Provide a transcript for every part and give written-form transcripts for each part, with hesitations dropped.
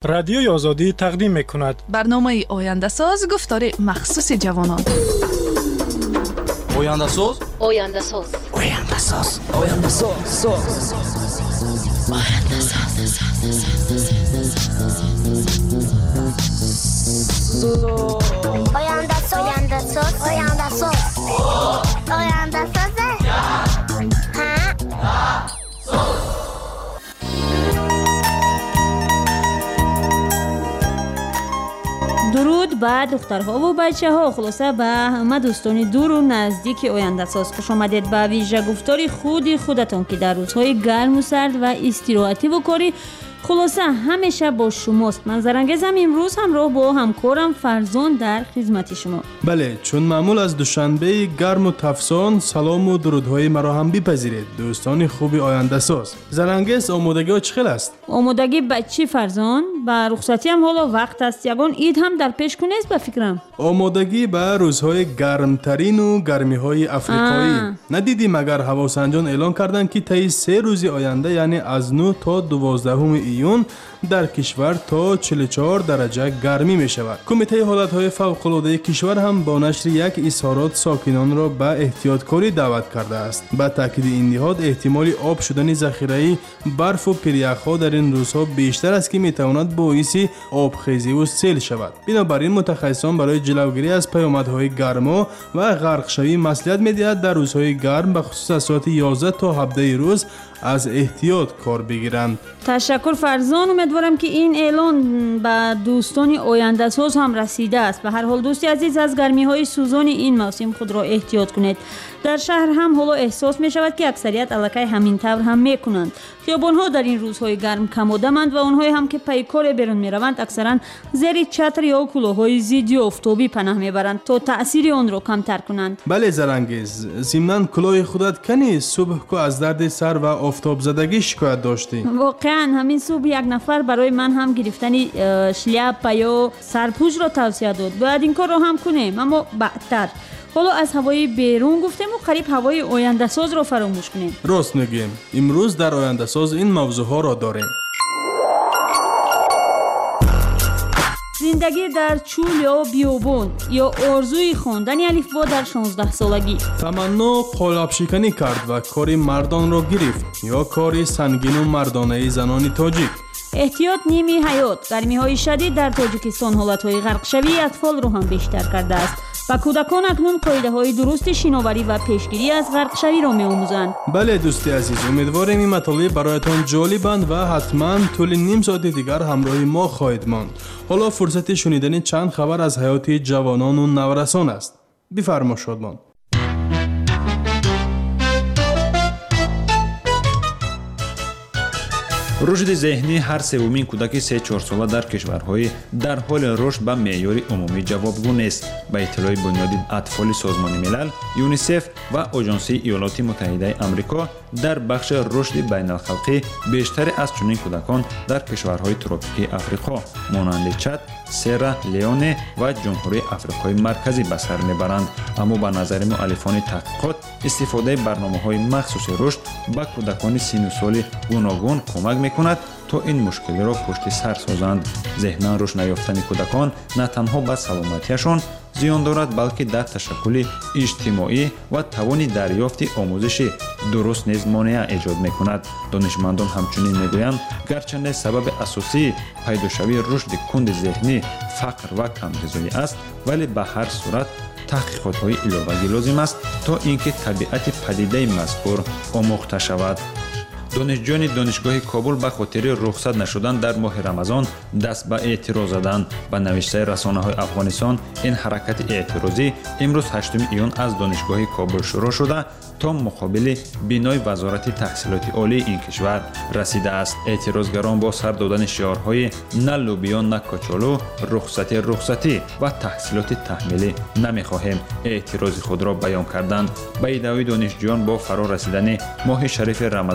رادیوی آزادی تقدیم می‌کند. برنامه آینده ساز گفتار مخصوص جوانان. آینده ساز. آینده ساز. آینده ساز. آینده ساز. آینده ساز. آینده ساز. آینده ساز. آینده ساز. آینده ساز. درود به دخترها و بچه ها، خلاصه به همه دوستان دور و نزدیک آینده ساز خوش آمدید به ویژه گفتار خودتان که در روزهای گرم و سرد و استراحتی و کاری خلاصه همیشه با شماست. من زرنگزم امروز همراه با همکارم فرزان در خدمت شما. بله، چون معمول از دوشنبه گرم و تفسان سلام و درودهای مرا هم بپذیرید دوستان خوبی آینده ساز. زرنگز آمادگی ها چخیل است؟ آمادگی به چی فرزان؟ به رخصتی هم حالا وقت است، یگان عید هم در پیش کنیست به فکرم. آمادگی به روزهای گرمترین و گرمی های افریقایی. ندیدی مگر هواسنجان اعلان کردند که طی 3 روز آینده یعنی از 9 تا 12 ایون در کشور تا 44 درجه گرمی می شود. کمیته حالتهای فوق‌العاده کشور هم با نشر یک اظهارات ساکنان را به احتیاطکاری دعوت کرده است. با تاکید این نهاد احتمال آب شدن ذخیره برف و پریخ‌ها در این روزها بیشتر است که می تواند باعث آبخیزی و سیل شود. بنابراین متخصصان برای جلوگیری از پیامدهای گرما و غرق شوی مصلحت می‌دهند در روزهای گرم به خصوص از ساعت 11 تا 17 روز از احتیاط کار بگیرند. تشکر فرزان، امیدوارم که این اعلان به دوستان آینده ساز هم رسیده است. به هر حال دوستی عزیز، از گرمی های سوزان این موسم خود را احتیاط کنید. در شهر هم حالا احساس می شود که اکثریت الکی همین طور هم می کنند. خیابان ها در این روزهای گرم کم آدمند و آنهایی هم که پی کار بیرون می روند اکثرا زیر چتر یا کلاههای ضد آفتابی پناه می برند تا تأثیر آن را کمتر کنند. بله زرنگز، ضمناً کلاه خودت کنی صبح که از درد سر و آفتاب زدگی شکایت داشتی؟ واقعا همین صبح یک نفر برای من هم گرفتن شلیاپ یا سرپوش را توصیه داد. باید این کار را هم کنیم، اما بعدتر. حالا از هوای بیرون گفتیم و قریب هوای آینده ساز را فراموش کنیم. راست میگیم، امروز در آینده ساز این موضوع ها را داریم. زندگی در چول یا بیابان یا آرزوی خواندن الفبا در 16 سالگی. تمنا قالب شکنی کرد و کاری مردان را گرفت یا کاری سنگین و مردانه زنان تاجیک. احتیاط نیمی حیات. گرمی های شدید در تاجیکستان حالت های غرق شوی اطفال رو هم بیشتر کرده است و کودکان اکنون قاعده های درست شناوری و پیشگیری از غرق شوی را می آموزند. بله دوستی عزیز، امیدواریم این مطالب برایتان جالبند و حتما طول نیم ساعت دیگر همراه ما خواهید ماند. حالا فرصت شنیدن چند خبر از حیات جوانان و نورسان است. بفرما شادمان. رشد ذهنی هر سومین کودک 3-4 ساله در کشورهای در حال رشد به معیار عمومی جوابگو نیست. به اطلاع بنیاد اطفال سازمان ملل، یونیسف و آژانس ایالات متحده آمریکا، در بخش رشد بین الخلقی بیشتر از چنین کودکان در کشورهای تروپیکی آفریقا مانند چاد، سیرا لیونه و جمهوری آفریقای مرکزی به سر میبرند. اما به نظر مؤلفان تحقیقات استفاده برنامه‌های مخصوص رشد به کودکان سن و سال گوناگون کمک میکند تا این مشکل را پشت سر سازند. ذهنا رشد نیافتن کودکان نه تنها به سلامتیشان زیان دارد، بلکه در تشکل اجتماعی و توان دریافت آموزش درست نیز مانع ایجاد میکند. دانشمندان همچنین میگویند گرچه سبب اساسی پیداشوی رشد کند ذهنی فقر و کمغذایی است، ولی به هر صورت تحقیقات‌های علاوه‌ای لازم است تا اینکه طبیعت پدیده مذکور آموخته شود. دانشجویان دانشگاه کابل به خاطر رخصت نشدن در ماه رمضان دست به اعتراض زدند. به نوشته رسانه‌های افغانستان، این حرکت اعتراضی امروز 8 ایون از دانشگاه کابل شروع شده تا مقابل بنای وزارت تحصیلات عالی این کشور رسیده است. اعتراضگران با سر دادن شعارهای نه لوبیا نه کچالو، رخصتی و تحصیلات تحمیلی نمیخواهیم اعتراض خود را بیان کردند. به ادعای دانشجویان با فرا رسیدن ماه شریف رمضان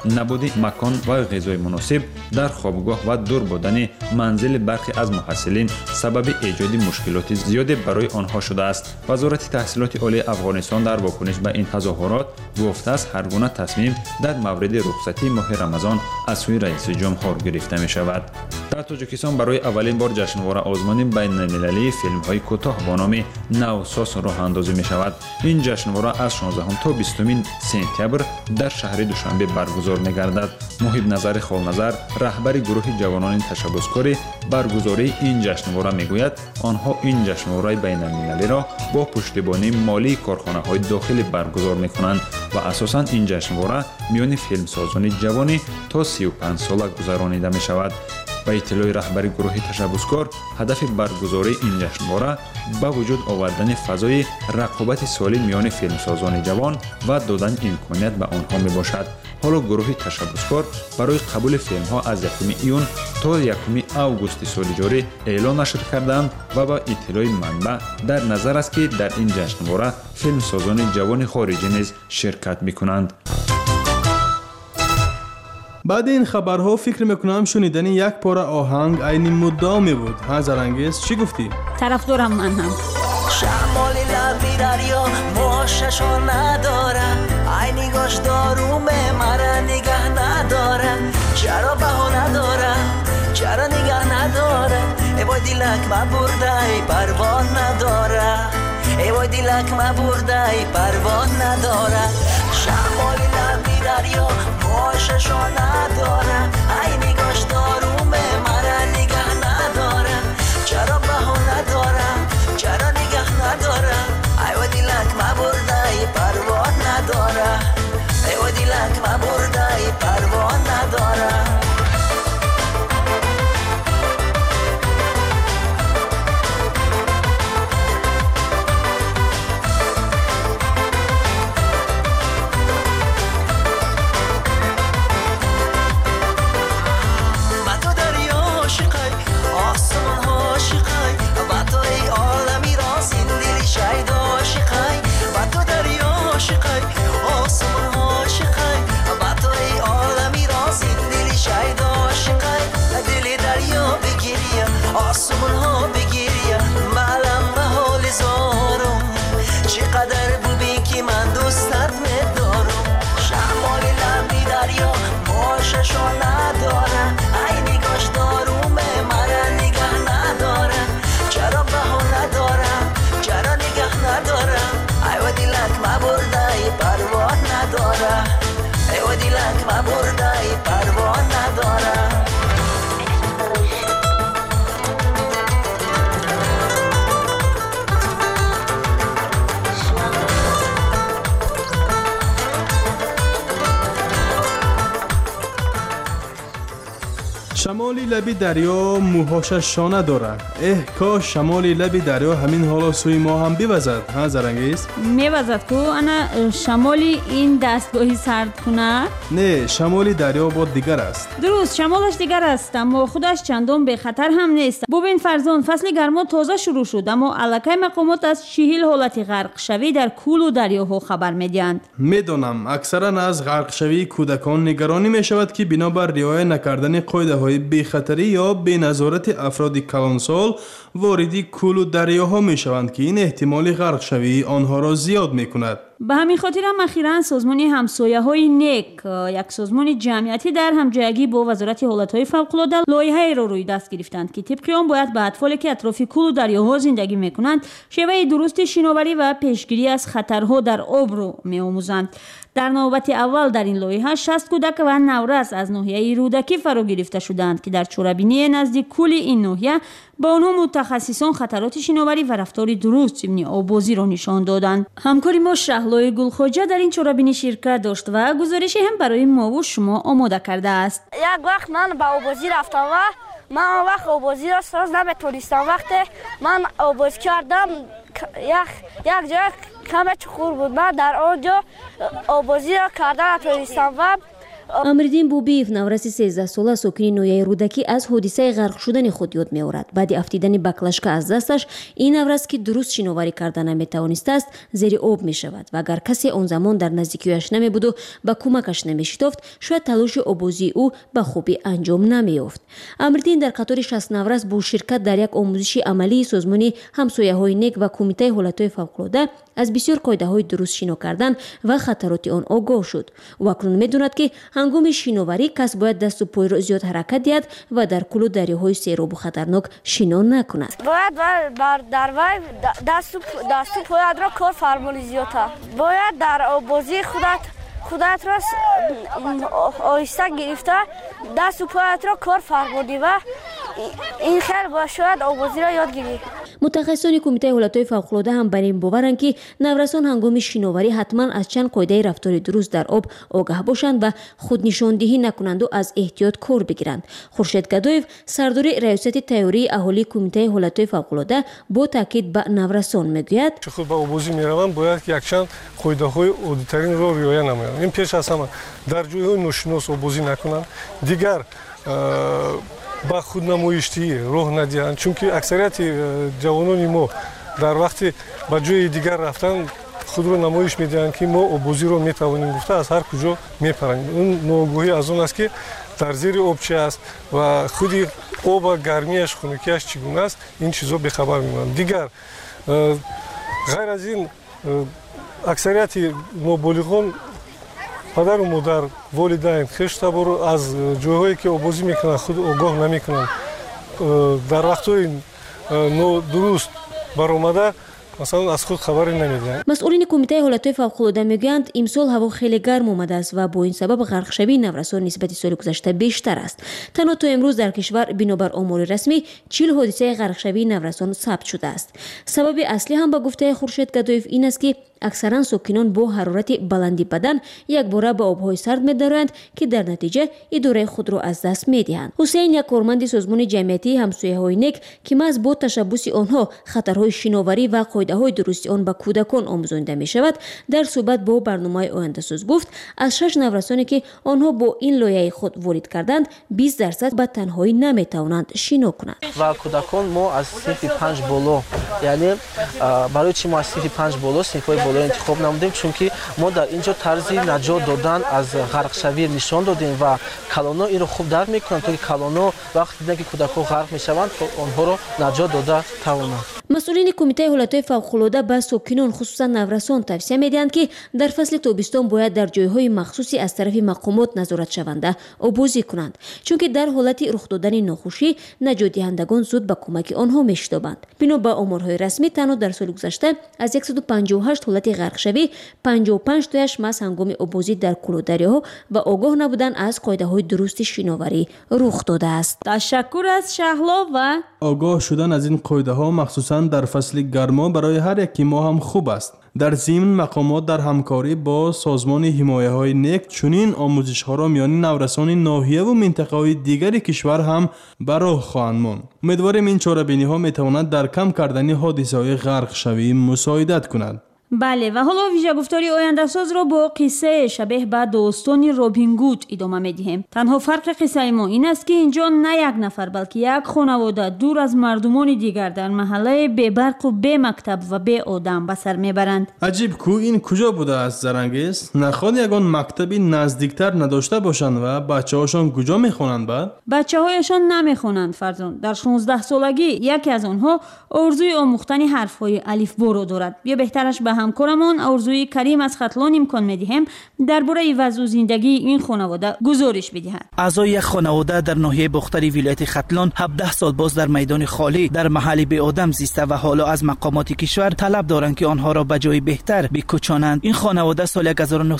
набуди макон ва ғизои муносиб дар хобгоҳ ва дур будани манзили бархе аз муҳассилин сабаби эҷоди мушкилоти зиёде барои онҳо шудааст. вазорати таҳсилоти олии афғонистон дар вокуниш ба ин тазоҳурот гуфтааст ҳар гуна тасмим дар мавриди рухсатии моҳи рамазон аз сӯи раиси ҷумҳур гирифта мешавад. дар тоҷикистон барои аввалин бор ҷашнвора озмони байналмилалии филмҳои кӯтоҳ бо номи навсос роҳандозӣ мешавад. ин ҷашнвора аз 16 то 20 сентябр дар шаҳри душанбе баргузор мегардад. муҳибназари холназар раҳбари гурӯҳи ҷавонони ташаббускори баргузории ин ҷашнвора мегӯяд онҳо ин ҷашнвораи байналмилалиро бо пуштибонии молии корхонаҳои дохилӣ баргузор мекунанд ва асосан ин ҷашнвора миёни филмсозони ҷавони то 35 сола гузаронида мешавад. ба иттилои раҳбари гурӯҳи ташаббускор ҳадафи баргузории ин ҷашнвора ба вуҷуд овардани фазои рақобати солим миёни филмсозони ҷавон ва додани имконият ба онҳо мебошад. ҳоло гурӯҳи ташаббускор барои қабули филмҳо аз 1 июн то 1 августи соли ҷорӣ эълон нашр карданд ва ба иттилои манбаъ дар назар аст ки дар ин ҷашнвора филмсозони ҷавони хориҷӣ низ ширкат мекунанд. баъди ин хабарҳо фикр мекунам шунидани як пора оҳанг айни муддао мебуд. ҳазарангез чӣ гуфтӣ? тарафдорам ман ҳам. شمالی لبی دریا موششو نداره ای نگاش دارومه مرا نگه نداره چرا بها نداره چرا نگه نداره ای وای دیلک ما برده ای پروان نداره ای وای دیلک ما برده ای پروان نداره شمالی لبی دریا موششو نداره ای نگاش دارومه مرا نگه نداره چرا بها نداره چرا نگه نداره ای و دیلک ما برده ای پروان نداره ای و دیلک ما برده ای پروان نداره آسمون ها بگیریم معلم به حال زارم چقدر ببین که من دوستت میدارم شمال لبی دریا ماششو نداره ای نگاش دارومه مرا نگه نداره چرا بها نداره چرا نگه نداره ای و دیلک ما برده ای پروان نداره ای و دیلک ما برده ای پروان نداره شمالی لبی دریا موهاشش شانه دارد. کاش شمالی لبی دریا همین حالا سوی ما هم بوزد. ها زرنگیز؟ میوزد کو انا شمالی این دستگاهی سرد کنه؟ نه، شمالی دریا با دیگر است. درست، شمالش دیگر است اما خودش چندان به خطر هم نیست. ببین فرزان، فصل گرما تازه شروع شد اما الکی مقامات از 40 حالت غرق شوی در کول و دریاها خبر میدهند. میدانم اکثرا از غرق شوی کودکان نگرانی میشود که بنابر رعایت نکردن قاعده‌های بی‌خطری یا بی‌نظارت افراد کلانسال واردی کول و دریاها میشوند که این احتمال غرق شوی آنها را زیاد میکند. به همین خاطر هم اخیراً سازمان همسایه‌های نک، یک سازمان جمعیتی در همجایگی با وزارت حالت‌های فوق‌العاده لایحه‌ای را روی دست گرفتند که طبق آن باید به اطفالی که اطراف کول و دریاها زندگی میکنند شیوه درست شناوری و پیشگیری از خطرها در آب را می‌آموزند. در نوبت اول در این لایحه 60 کودک و نورس از ناحیه رودکی فرا گرفته شدند که در چوربینی نزدیک کول این ناحیه با آنها متخصصان خطرات شناوری و رفتار درست ضمن آببازی را نشان دادند. همکاری ما شهلای گلخواجه در این چوربینی شرکت داشت و گزارشی هم برای ما و شما آماده کرده است. یک وقت من به آببازی رفتم و من آن وقت آببازی را ساز نمیتونستم. وقتی من آببازی کردم یک جای کم چخور بود. من در آنجا آببازی را کردن نتونستم و амриддин бубиев навраси 13 сола сокини ноҳияи рӯдакӣ аз ҳодисаи ғарқ шудани худ ёд меорад. баъди афтидани баклашка аз дасташ ин наврас ки дуруст шиноварӣ карда наметавонистааст зери об мешавад ва агар касе он замон дар наздикиёяш намебуду ба кӯмакаш намешитофт шояд талоши обозии ӯ ба хубӣ анҷом намеёфт. амриддин дар қатори 60 наврас бо ширкат дар як омӯзиши амалии созмони ҳамсояҳои нек ва кумитаи ҳолатҳои фавқулода аз бисёр қоидаҳои дуруст шино кардан ва хатароти он огоҳ шуд. ӯ акнун медонад ки ҳангоми шиноварӣ кас бояд дасту пойро зиёд ҳаракат диҳад ва дар кулу дарёҳои серобу хатарнок шино накунад. бояд дар вай дасту поядро кор фармони зиёдтар. бояд дар обозии худатро оҳиста гирифта дасту поядро кор фармоди ва ин хел бошояд обозиро ёд гирӣ. мутахассисони кумитаи ҳолатҳои фавқулода ҳам бар ин боваранд ки наврасон ҳангоми шиноварӣ ҳатман аз чанд қоидаи рафтори дуруст дар об огаҳ бошанд ва худнишондиҳӣ накунанду аз эҳтиёт кор бигиранд. хуршед гадоев сардори раёсати тайёрии аҳолии кумитаи ҳолатҳои фавқулода бо таъкид ба наврасон мегӯяд: худ ба обозӣ мераванд бояд ки якчанд қоидаҳои оддитаринро риоя намоянд. ин пеш аз ҳама дар ҷойҳои ношинос обозӣ накунанд. дигар ба худнамоиштии роҳ надиҳанд, чунки аксарияти ҷавонони мо дар вақти ба ҷои дигар рафтан худро намоиш медиҳанд ки мо обозиро метавонем гуфта аз ҳар куҷо мепаранд. ин ноогоҳӣ аз он аст ки дар зери об чи аст ва худи оба гармияш хунукияш чӣ гуна аст, ин чизо бехабар мемонанд. дигар ғайр аз ин аксарияти ноболиғон падару модар, волидайн, хештаборо аз ҷойҳое ки обозӣ мекунанд худ огоҳ намекунанд. дар вақтҳои нодуруст баромада масалан аз худ хабаре намедиҳанд. масъулини кумитаи ҳолатҳои фавқулода мегӯянд имсол ҳаво хеле гарм омадааст ва бо ин сабаб ғарқшавии наврасон нисбати соли гузашта бештар аст. танҳо то имрӯз дар кишвар бинобар омори расмӣ 40 ҳодисаи ғарқшавии наврасон сабт шудааст. сабаби аслӣ ҳам ба гуфтаи хуршед гадоев ин аст ки аксаран сокинон бо ҳарорати баланди бадан якбора ба обҳои сард медароянд ки дар натиҷа идораи худро аз даст медиҳанд. ҳусейн, як корманди созмони ҷамъиятии ҳамсояҳои нек ки маҳз бо ташаббуси онҳо хатарҳои шиноварӣ ва қоидаҳои дурусти он ба кӯдакон омӯзонида мешавад, дар суҳбат бо барномаи Ояндасоз гуфт аз 6 наврасоне ки онҳо бо ин лоиҳаи худ ворид карданд 20% ба танҳоӣ наметавонанд шино кунанд. ва кӯдакон мо аз синфи 5 боло, яъне барои чӣ мо аз синфи 5 боло синфҳои боло интихоб намудем, чунки мо дар инҷо тарзи наҷот додан аз ғарқшавӣ нишон додем ва калоно инро хуб дарк мекунанд, то ки калоно вақти диданд ки кӯдакҳо ғарқ мешаванд, то онҳоро наҷот дода тавонанд. масъулини кумитаи ҳолатҳои фавқулода ба сокинон хусусан наврасон тавсия медиҳанд ки дар фасли тобистон бояд дар ҷойҳои махсуси аз тарафи мақомот назоратшаванда обозӣ кунанд, чунки дар ҳолати рух додани нохушӣ наҷотдиҳандагон зуд ба кӯмаки онҳо мешитобанд. бино ба оморҳои расмӣ танҳо дар соли гузашта аз 158 ҳолати ғарқшавӣ 55 тояш маҳз ҳангоми обозӣ дар кулу дарёҳо ва огоҳ набудан аз қоидаҳои дурусти шиноварӣ рух додааст. ташаккур аз Шаҳло ва огоҳ шудан аз ин қоидаҳо махсусан дар фасли гармо барои ҳар яки мо ҳам хуб аст. дар зимн мақомот дар ҳамкорӣ бо созмони ҳимояҳои нек чунин омӯзишҳоро миёни наврасони ноҳияву минтақаҳои дигари кишвар ҳам ба роҳ хоҳанд монд. умедворем ин чорабиниҳо метавонад дар кам кардани ҳодисаҳои ғарқшавӣ мусоидат кунад. бале, ва ҳоло вижагуфтори Ояндасозро бо қиссае шабеҳ ба достони Робин Гуд идома медиҳем. танҳо фарқи қиссаи мо ин аст ки инҷо на як нафар, балки як хонавода дур аз мардумони дигар дар маҳаллаи бебарқу бемактаб ва беодам ба сар мебаранд. аҷиб ку ин куҷо будааст Зарангез? наход ягон мактаби наздиктар надошта бошанд ва бачаҳошон куҷо мехонанд? баъд бачаҳояшон намехонанд фарзанд. дар 16 солагӣ яке аз онҳо орзуи омӯхтани ҳарфҳои алифборо дорад. ё беҳтараш ба ҳамкорамон Орзуи Карим аз Хатлон имкон медиҳем дар бораи вазъу зиндагии ин хонавода гузориш бидиҳад. аъзои як хонавода дар ноҳияи бохтари вилояти Хатлон 17 сол боз дар майдони холӣ дар маҳалли беодам зиста ва ҳоло аз мақомоти кишвар талаб доранд ки онҳоро ба ҷои беҳтар бикӯчонанд. ин хонавода соли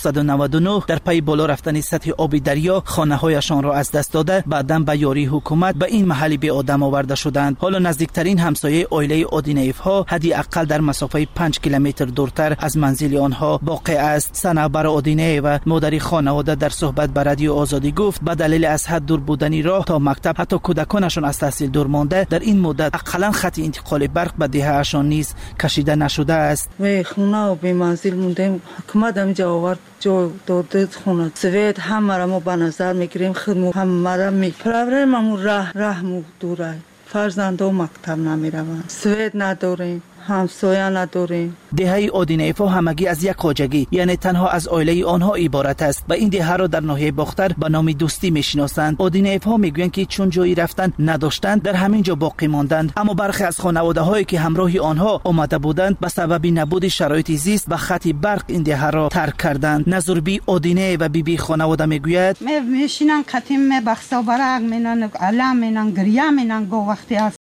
1999 дар пайи боло рафтани сатҳи оби дарё хонаҳояшонро аз даст дода баъдан ба ёрии ҳукумат ба ин маҳалли беодам оварда шуданд. ҳоло наздиктарин ҳамсояи оилаи Одинаевҳо ҳадди аққал дар масофаи 5 километр дур دورتر از منزل آنها واقع است. صنعبر آدینه و مادری خانواده در صحبت با رادیو آزادی گفت به دلیل از حد دور بودنی راه تا مکتب حتی کودکانشان از تحصیل دور مانده، در این مدت اقلا خط انتقال برق به دهه‌شان نیز کشیده نشده است. و خونه و به منزل موندیم، حکومت هم جا آورد جا داده خونه سوید همه را ما به نظر میگیریم، خدمت همه را میپروریم، اما راه دوره فرزنده مکتب نمیروند، سوید نداریم، همسایه نداریم. دهه آدینه‌ایفا همگی از یک خواجگی یعنی تنها از عائله آنها عبارت است و این دهه را در ناحیه باختر به نام دوستی میشناسند. آدینه‌ایفا میگویند که چون جایی رفتن نداشتند در همین جا باقی ماندند، اما برخی از خانواده‌هایی که همراه آنها آمده بودند به سبب نبود شرایط زیست و خط برق این دهه را ترک کردند. نظربی آدینه و بیبی خانواده میگوید میشینن قتیم بخسا برق مینن علم مینن گریه مینن گو وقتی از